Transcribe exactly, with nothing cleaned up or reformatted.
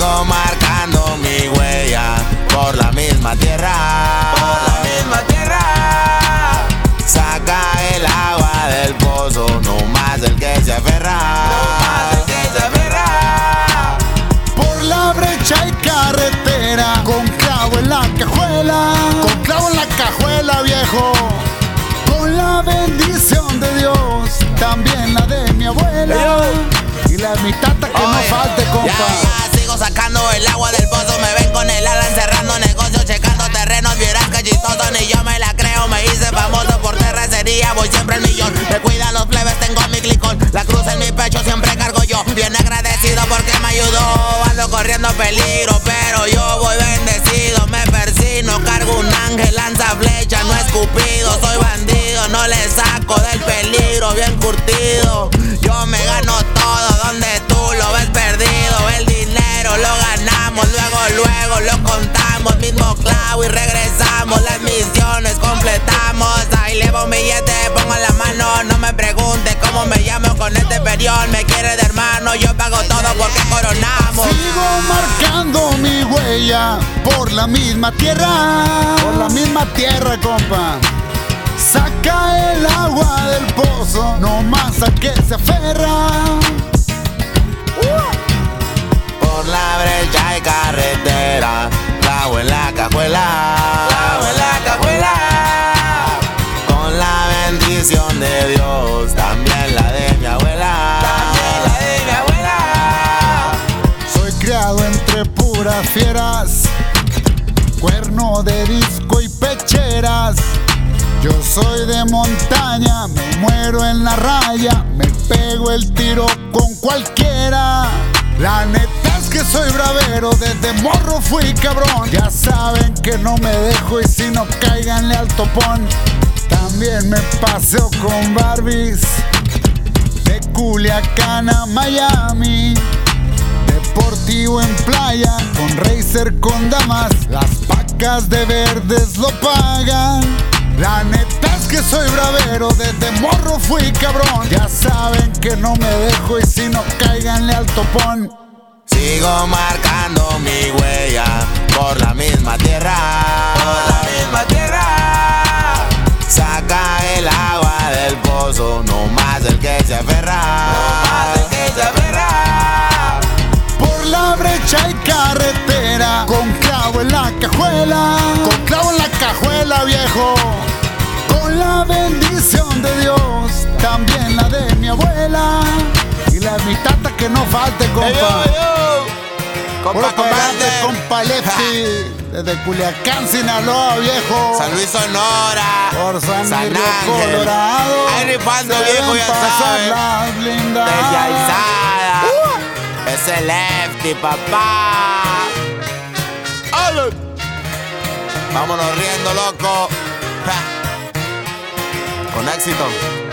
Sigo marcando mi huella por la misma tierra, por la misma tierra. Saca el agua del pozo, no más el que se aferra, no más el que se aferra. Por la brecha y carretera, con clavo en la cajuela, con clavo en la cajuela, viejo. Con la bendición de Dios, también la de mi abuela. Y la de mi tata que Oye, no falte, compa. Ya, ya, sigo sacando el agua del pozo. Me ven con el ala encerrando negocios, checando terrenos. Vieras que chistoso, ni yo me la creo. Me hice famoso por terracería, voy siempre al millón. Me cuidan los plebes, tengo mi clicón. La cruz en mi pecho siempre cargo yo. Bien agradecido porque me ayudó. Ando corriendo peligro, pero yo voy bendecido. Me persino, cargo un ángel, lanza flecha, no escupido. Soy bandido, no le saco del peligro, bien curtido. Yo me gano todo donde tú lo ves perdido. El dinero lo ganamos, luego, luego lo contamos. Mismo clavo y regresamos, las misiones completamos. Ahí levo un billete, pongo la mano. No me pregunte cómo me llamo con este perión. Me quiere de hermano, yo pago todo porque coronamos. Sigo marcando mi huella por la misma tierra, por la misma tierra, compa. Saca el agua del pozo, no más a que se aferra. Por la brecha y carretera, clavo en la cajuela, clavo en la cajuela. Con la bendición de Dios, también la de mi abuela, también la de mi abuela. Soy criado entre puras fieras, cuerno de disco y pecheras. Yo soy de montaña, me muero en la raya, me pego el tiro con cualquiera. La neta es que soy bravero, desde morro fui cabrón. Ya saben que no me dejo y si no cáiganle al topón. También me paseo con Barbies, de Culiacán a Miami. Deportivo en playa, con racer con damas. Las pacas de verdes lo pagan. La neta es que soy bravero, desde morro fui cabrón. Ya saben que no me dejo y si no cáiganle al topón. Sigo marcando mi huella por la misma tierra, por la misma tierra. Saca el agua del pozo, no más el que se aferra, no más el que se aferra. Por la brecha y carretera, con clavo en la cajuela, con clavo en la cajuela, viejo. Con la bendición de Dios, también la de mi abuela. Y la de mi tata que no falte, compa. Hey, yo, yo. Compa, Puro pa'lante, compa Lefty. Desde Culiacán, Sinaloa, viejo. San Luis, Sonora. Por San, San Luis, Ángel. Colorado. Ahí rifando, se viejo, ven ya pasar sabes. las blindadas. Desde Aizada. Uh. Ese Lefty, papá. ¡Ale! Vámonos riendo, loco. Ja. Con éxito.